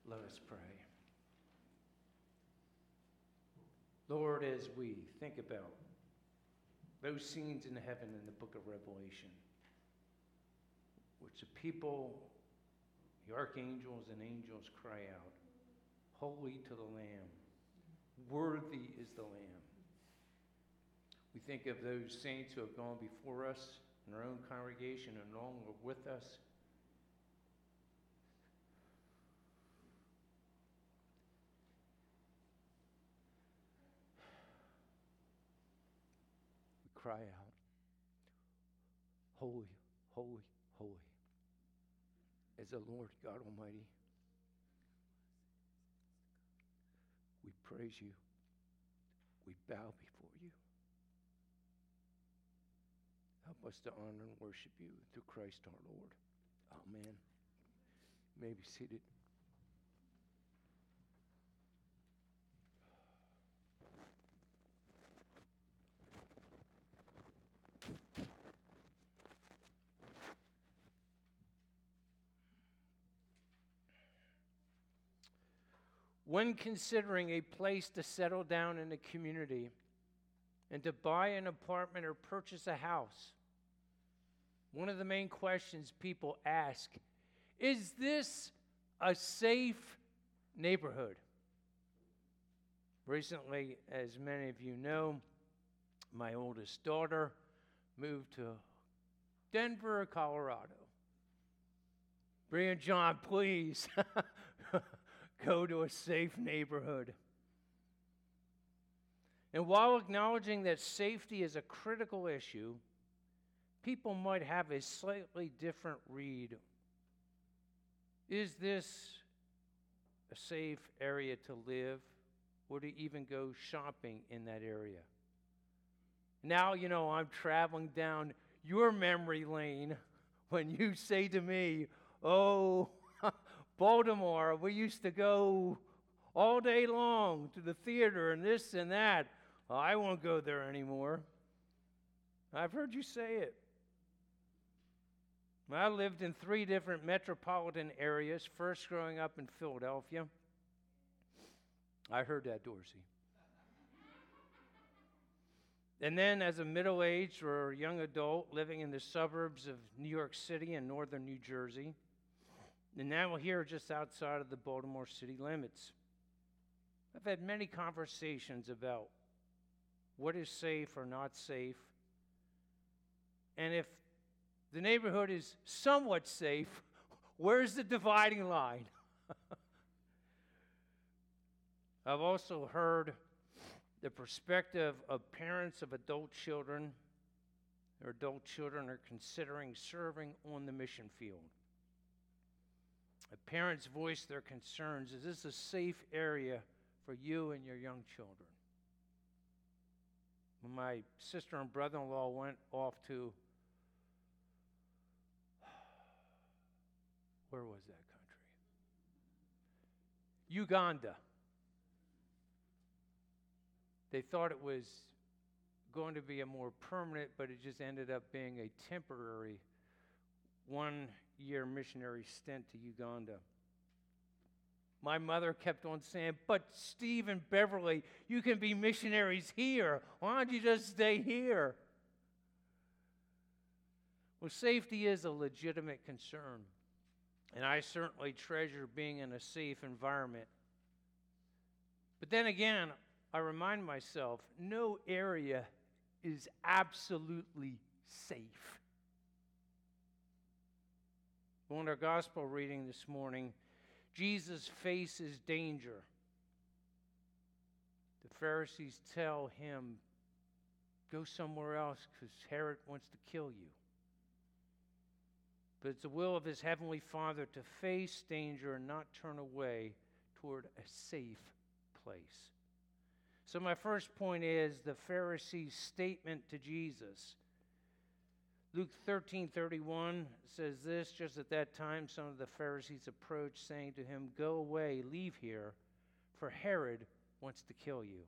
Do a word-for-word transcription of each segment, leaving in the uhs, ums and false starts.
Let us pray. Lord, as we think about those scenes in heaven in the book of Revelation, which the people, the archangels and angels cry out, "Holy to the Lamb, worthy is the Lamb." We think of those saints who have gone before us in our own congregation and along with us. We cry out, "Holy, holy, holy is the Lord God Almighty." We praise you. We bow before you. Help us to honor and worship you through Christ our Lord. Amen. You may be seated. When considering a place to settle down in a community and to buy an apartment or purchase a house, one of the main questions people ask, is this a safe neighborhood? Recently, as many of you know, my oldest daughter moved to Denver, Colorado. Bri and John, please go to a safe neighborhood. And while acknowledging that safety is a critical issue, people might have a slightly different read. Is this a safe area to live or to even go shopping in that area? Now, you know, I'm traveling down your memory lane when you say to me, "Oh, Baltimore, we used to go all day long to the theater and this and that. Well, I won't go there anymore." I've heard you say it. I lived in three different metropolitan areas, first growing up in Philadelphia. I heard that, Dorsey. And then as a middle-aged or young adult living in the suburbs of New York City and northern New Jersey. And now we're here just outside of the Baltimore city limits. I've had many conversations about what is safe or not safe. And if the neighborhood is somewhat safe, where's the dividing line? I've also heard the perspective of parents of adult children. Their adult children are considering serving on the mission field. The parents voice their concerns. Is this a safe area for you and your young children? When my sister and brother-in-law went off to, where was that country? Uganda. They thought it was going to be a more permanent, but it just ended up being a temporary one-year missionary stint to Uganda. My mother kept on saying, "But Steve and Beverly, you can be missionaries here. Why don't you just stay here?" Well, safety is a legitimate concern, and I certainly treasure being in a safe environment. But then again, I remind myself, no area is absolutely safe. Well, in our gospel reading this morning, Jesus faces danger. The Pharisees tell him, "Go somewhere else because Herod wants to kill you." But it's the will of his heavenly Father to face danger and not turn away toward a safe place. So my first point is the Pharisees' statement to Jesus. Luke thirteen thirty-one says this, "Just at that time some of the Pharisees approached, saying to him, 'Go away, leave here, for Herod wants to kill you.'"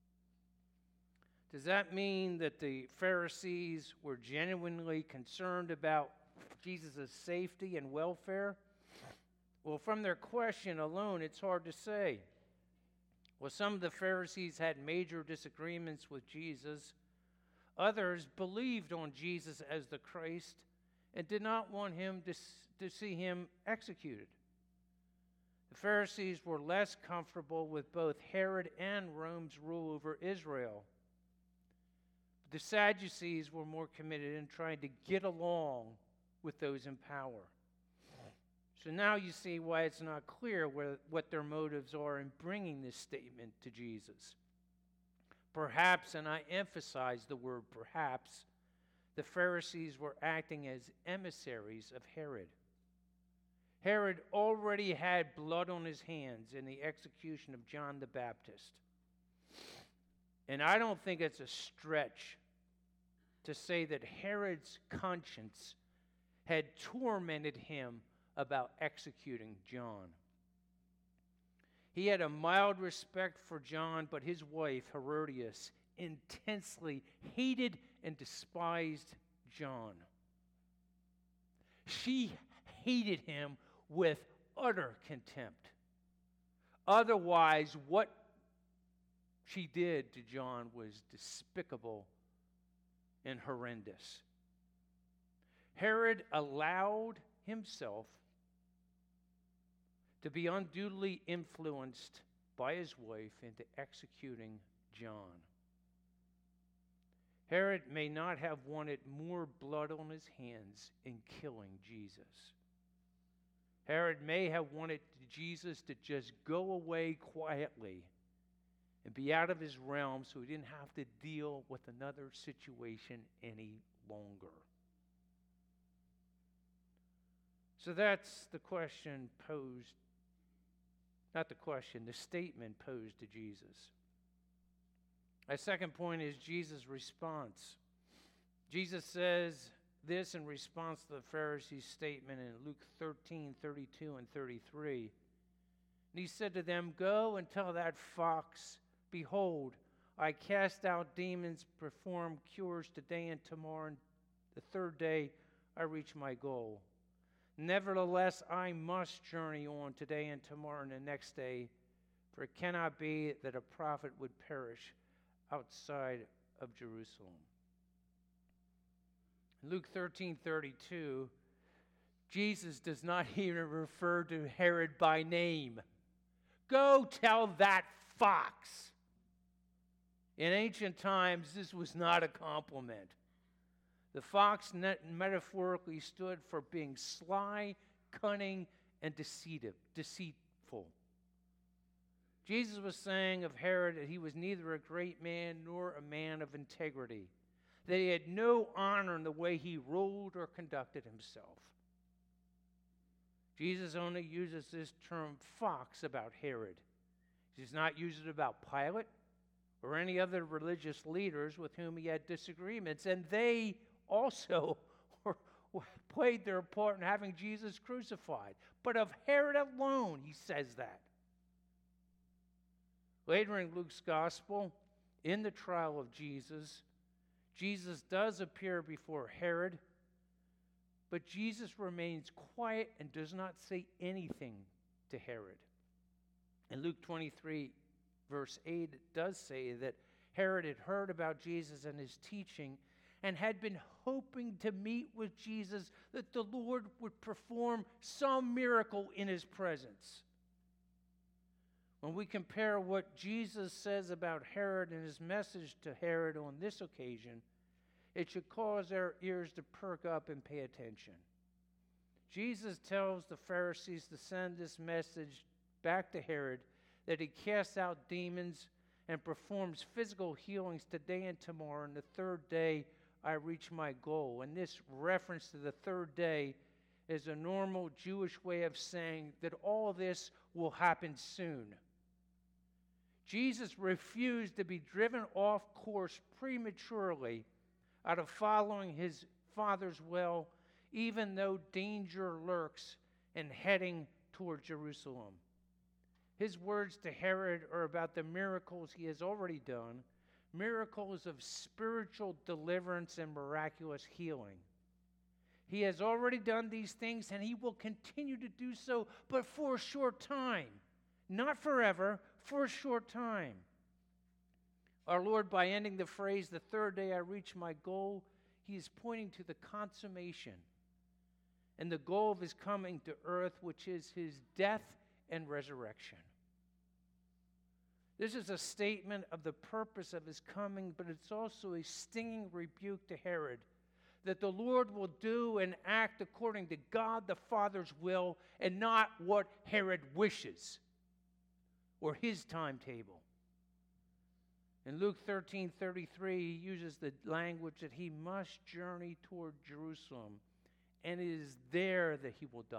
Does that mean that the Pharisees were genuinely concerned about Jesus' safety and welfare? Well, from their question alone, it's hard to say. Well, some of the Pharisees had major disagreements with Jesus. Others believed on Jesus as the Christ and did not want him to, to see him executed. The Pharisees were less comfortable with both Herod and Rome's rule over Israel. The Sadducees were more committed in trying to get along with those in power. So now you see why it's not clear where, what their motives are in bringing this statement to Jesus. Perhaps, and I emphasize the word perhaps, the Pharisees were acting as emissaries of Herod. Herod already had blood on his hands in the execution of John the Baptist. And I don't think it's a stretch to say that Herod's conscience had tormented him about executing John. He had a mild respect for John, but his wife, Herodias, intensely hated and despised John. She hated him with utter contempt. Otherwise, what she did to John was despicable and horrendous. Herod allowed himself to be unduly influenced by his wife into executing John. Herod may not have wanted more blood on his hands in killing Jesus. Herod may have wanted Jesus to just go away quietly and be out of his realm so he didn't have to deal with another situation any longer. So that's the question posed, not the question, the statement posed to Jesus. My second point is Jesus' response. Jesus says this in response to the Pharisees' statement in Luke thirteen, thirty-two and thirty-three. And he said to them, "Go and tell that fox, behold, I cast out demons, perform cures today and tomorrow, and the third day I reach my goal. Nevertheless, I must journey on today and tomorrow and the next day, for it cannot be that a prophet would perish outside of Jerusalem." In Luke thirteen thirty-two, Jesus does not even refer to Herod by name. Go tell that fox. In ancient times, this was not a compliment. The fox metaphorically stood for being sly, cunning, and deceitive, deceitful. Jesus was saying of Herod that he was neither a great man nor a man of integrity, that he had no honor in the way he ruled or conducted himself. Jesus only uses this term fox about Herod. He does not use it about Pilate or any other religious leaders with whom he had disagreements, and they also were, played their part in having Jesus crucified. But of Herod alone, he says that. Later in Luke's gospel, in the trial of Jesus, Jesus does appear before Herod, but Jesus remains quiet and does not say anything to Herod. In Luke twenty-three, verse eight, it does say that Herod had heard about Jesus and his teaching and had been hoping to meet with Jesus, that the Lord would perform some miracle in his presence. When we compare what Jesus says about Herod and his message to Herod on this occasion, it should cause our ears to perk up and pay attention. Jesus tells the Pharisees to send this message back to Herod, that he casts out demons and performs physical healings today and tomorrow, and the third day I reach my goal. And this reference to the third day is a normal Jewish way of saying that all of this will happen soon. Jesus refused to be driven off course prematurely out of following his Father's will, even though danger lurks in heading toward Jerusalem. His words to Herod are about the miracles he has already done, miracles of spiritual deliverance and miraculous healing. He has already done these things, and he will continue to do so, but for a short time. Not forever, for a short time. Our Lord, by ending the phrase, the third day I reach my goal, he is pointing to the consummation and the goal of his coming to earth, which is his death and resurrection. This is a statement of the purpose of his coming, but it's also a stinging rebuke to Herod that the Lord will do and act according to God the Father's will and not what Herod wishes or his timetable. In Luke thirteen thirty-three, he uses the language that he must journey toward Jerusalem, and it is there that he will die.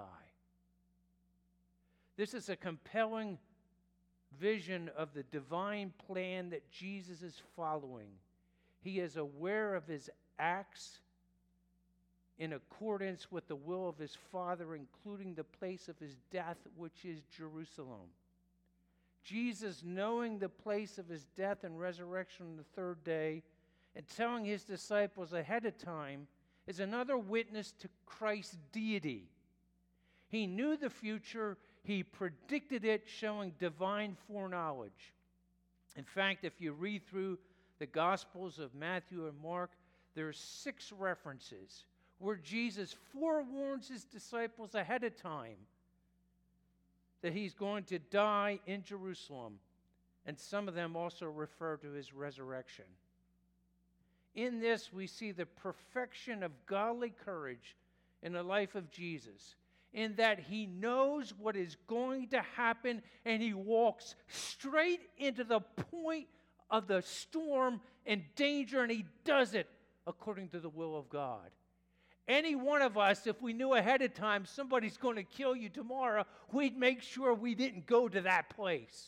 This is a compelling vision of the divine plan that Jesus is following. He is aware of his acts in accordance with the will of his Father, including the place of his death, which is Jerusalem. Jesus, knowing the place of his death and resurrection on the third day, and telling his disciples ahead of time, is another witness to Christ's deity. He knew the future, he predicted it, showing divine foreknowledge. In fact, if you read through the Gospels of Matthew and Mark, there are six references where Jesus forewarns his disciples ahead of time that he's going to die in Jerusalem, and some of them also refer to his resurrection. In this, we see the perfection of godly courage in the life of Jesus, in that he knows what is going to happen, and he walks straight into the point of the storm and danger, and he does it according to the will of God. Any one of us, if we knew ahead of time somebody's going to kill you tomorrow, we'd make sure we didn't go to that place.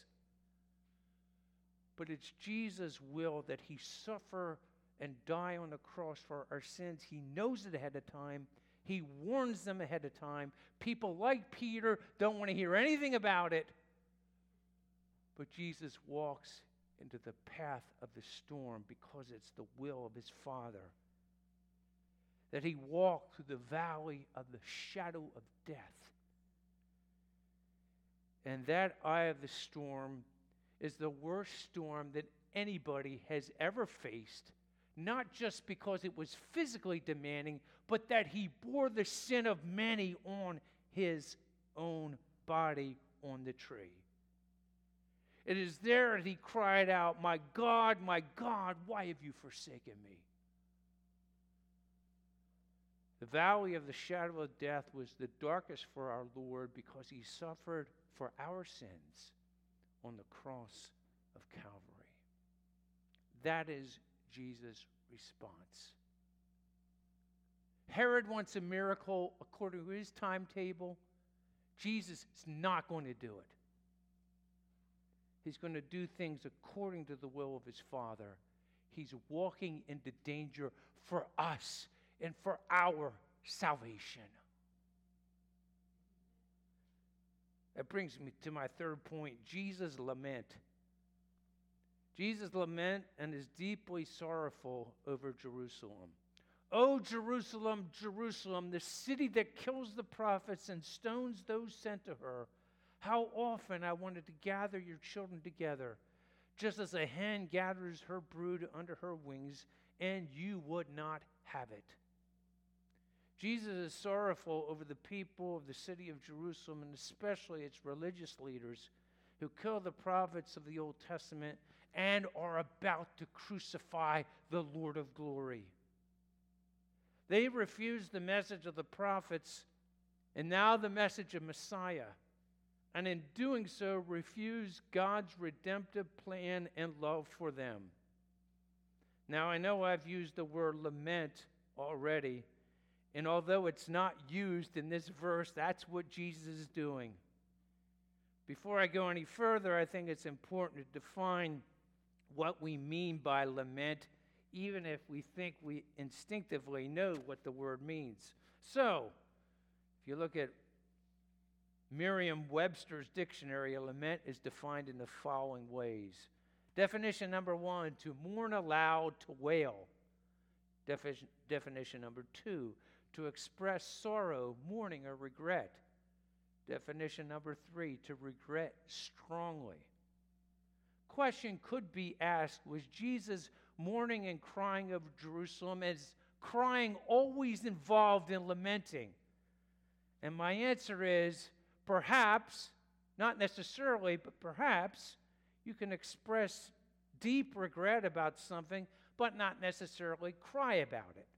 But it's Jesus' will that he suffer and die on the cross for our sins. He knows it ahead of time. He warns them ahead of time. People like Peter don't want to hear anything about it. But Jesus walks into the path of the storm because it's the will of his Father. That he walked through the valley of the shadow of death. And that eye of the storm is the worst storm that anybody has ever faced, not just because it was physically demanding, but that he bore the sin of many on his own body on the tree. It is there that he cried out, "My God, my God, why have you forsaken me?" The valley of the shadow of death was the darkest for our Lord because he suffered for our sins on the cross of Calvary. That is Jesus' response. Herod wants a miracle according to his timetable. Jesus is not going to do it. He's going to do things according to the will of his Father. He's walking into danger for us and for our salvation. That brings me to my third point, Jesus' lament. Jesus' lament and is deeply sorrowful over Jerusalem. "O Jerusalem, Jerusalem, the city that kills the prophets and stones those sent to her, how often I wanted to gather your children together, just as a hen gathers her brood under her wings, and you would not have it." Jesus is sorrowful over the people of the city of Jerusalem, and especially its religious leaders who kill the prophets of the Old Testament and are about to crucify the Lord of glory. They refused the message of the prophets and now the message of Messiah, and in doing so refused God's redemptive plan and love for them. Now, I know I've used the word lament already, and although it's not used in this verse, that's what Jesus is doing. Before I go any further, I think it's important to define what we mean by lament, even if we think we instinctively know what the word means. So, if you look at Merriam-Webster's dictionary, a lament is defined in the following ways. Definition number one, to mourn aloud, to wail. Defi- definition number two, to express sorrow, mourning, or regret. Definition number three, to regret strongly. Question could be asked, was Jesus mourning and crying over Jerusalem? Is crying always involved in lamenting? And my answer is perhaps, not necessarily, but perhaps you can express deep regret about something, but not necessarily cry about it.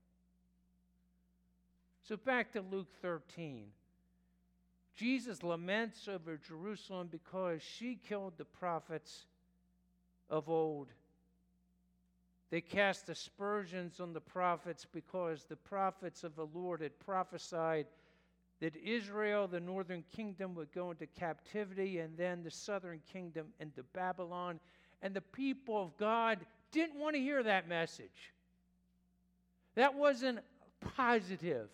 So back to Luke thirteen. Jesus laments over Jerusalem because she killed the prophets of old. They cast aspersions on the prophets because the prophets of the Lord had prophesied that Israel, the northern kingdom, would go into captivity, and then the southern kingdom into Babylon. And the people of God didn't want to hear that message. That wasn't positive.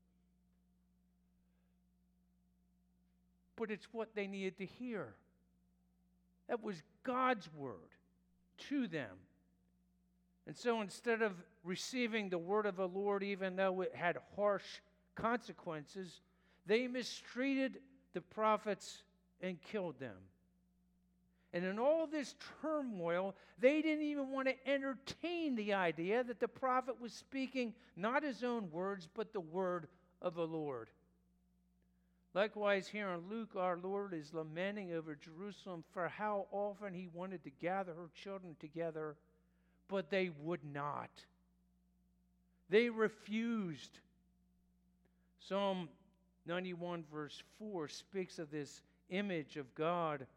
But it's what they needed to hear. That was God's word to them. And so instead of receiving the word of the Lord, even though it had harsh consequences, they mistreated the prophets and killed them. And in all this turmoil, they didn't even want to entertain the idea that the prophet was speaking not his own words, but the word of the Lord. Likewise, here in Luke, our Lord is lamenting over Jerusalem for how often he wanted to gather her children together, but they would not. They refused. Psalm ninety-one, verse four, speaks of this image of God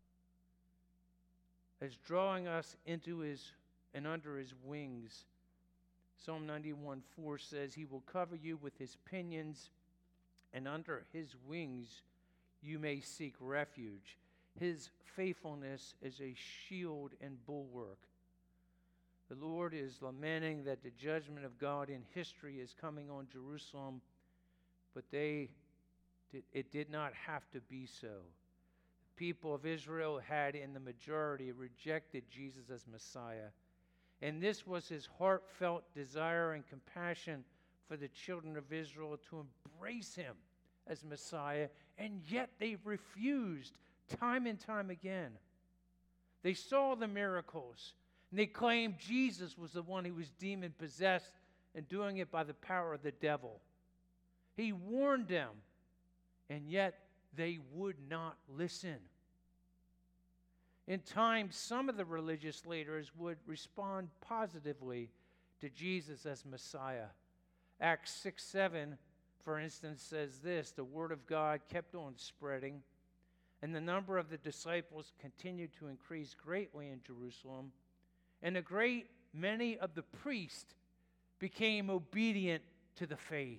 as drawing us into his and under his wings. Psalm ninety-one, four says, he will cover you with his pinions, and under his wings you may seek refuge. His faithfulness is a shield and bulwark. The Lord is lamenting that the judgment of God in history is coming on Jerusalem, but they did, it did not have to be so. The people of Israel had, in the majority, rejected Jesus as Messiah. And this was his heartfelt desire and compassion for the children of Israel to embrace him as Messiah, and yet they refused time and time again. They saw the miracles, and they claimed Jesus was the one who was demon-possessed and doing it by the power of the devil. He warned them, and yet they would not listen. In time, some of the religious leaders would respond positively to Jesus as Messiah. Acts six seven, for instance, says this, the word of God kept on spreading, and the number of the disciples continued to increase greatly in Jerusalem, and a great many of the priests became obedient to the faith.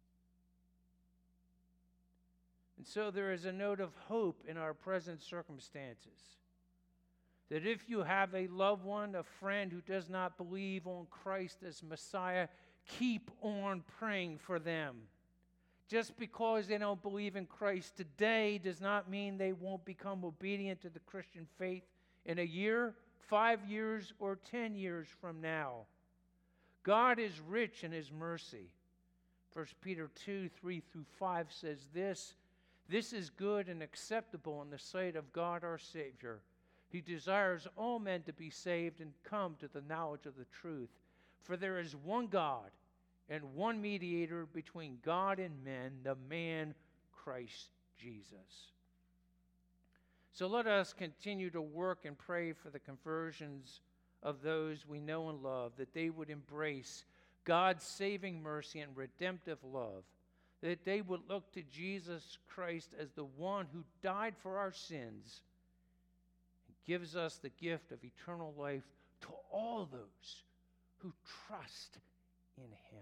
And so there is a note of hope in our present circumstances, that if you have a loved one, a friend who does not believe on Christ as Messiah, keep on praying for them. Just because they don't believe in Christ today does not mean they won't become obedient to the Christian faith in a year, five years, or ten years from now. God is rich in his mercy. First Peter two, three through five says this, this is good and acceptable in the sight of God our Savior. He desires all men to be saved and come to the knowledge of the truth. For there is one God and one mediator between God and men, the man Christ Jesus. So let us continue to work and pray for the conversions of those we know and love, that they would embrace God's saving mercy and redemptive love, that they would look to Jesus Christ as the one who died for our sins and gives us the gift of eternal life to all those who trust in him.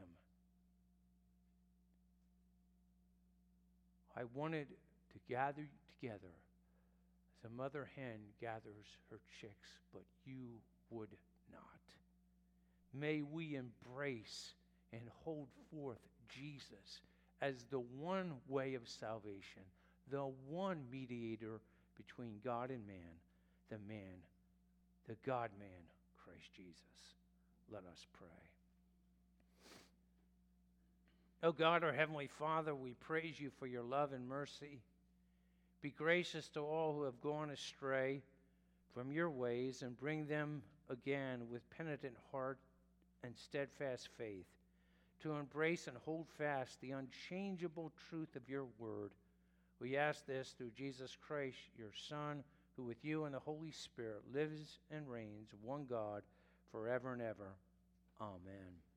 I wanted to gather you together as a mother hen gathers her chicks, but you would not. May we embrace and hold forth Jesus as the one way of salvation, the one mediator between God and man, the man, the God-man, Christ Jesus. Let us pray. O God, our Heavenly Father, we praise you for your love and mercy. Be gracious to all who have gone astray from your ways, and bring them again with penitent heart and steadfast faith to embrace and hold fast the unchangeable truth of your word. We ask this through Jesus Christ, your Son, who with you and the Holy Spirit lives and reigns, one God, forever and ever. Amen.